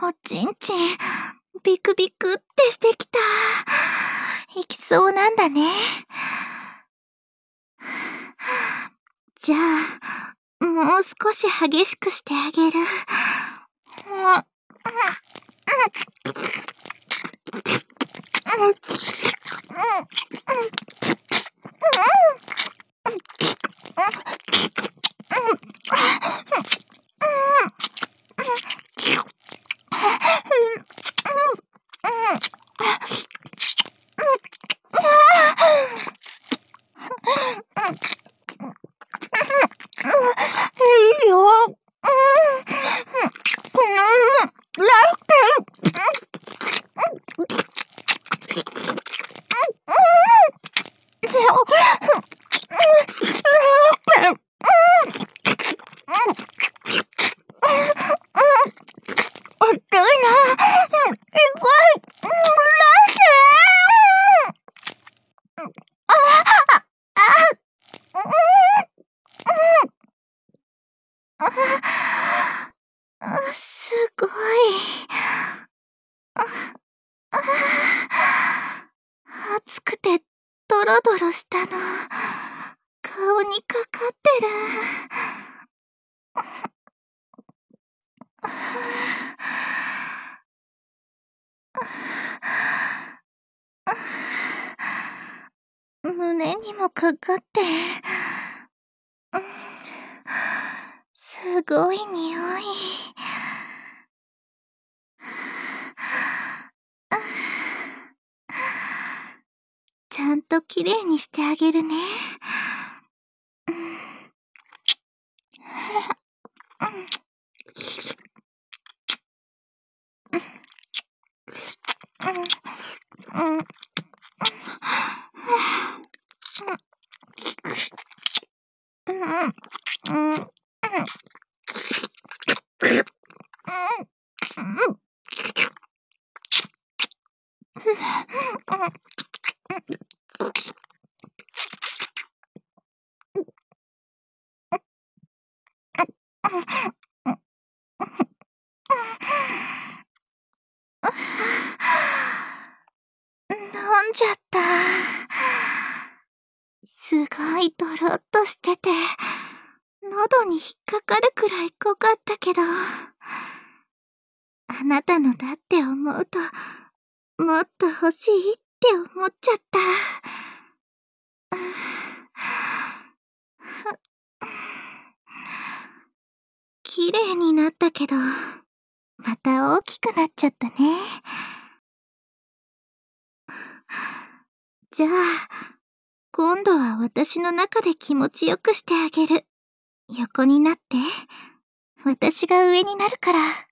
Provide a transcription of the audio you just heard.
おちんちん、ビクビクってしてきた。いきそうなんだね。じゃあ、もう少し激しくしてあげる。すごい。熱くてドロドロしたの、顔にかかってる。胸にもかかって、すごい匂い。ちゃんときれいにしてあげるね。飲んじゃった。すごいドロッとしてて、喉に引っかかるくらい濃かったけど、あなたのだって思うと、もっと欲しいって思っちゃった。綺麗になったけど、また大きくなっちゃったね。じゃあ、今度は私の中で気持ちよくしてあげる。横になって。私が上になるから。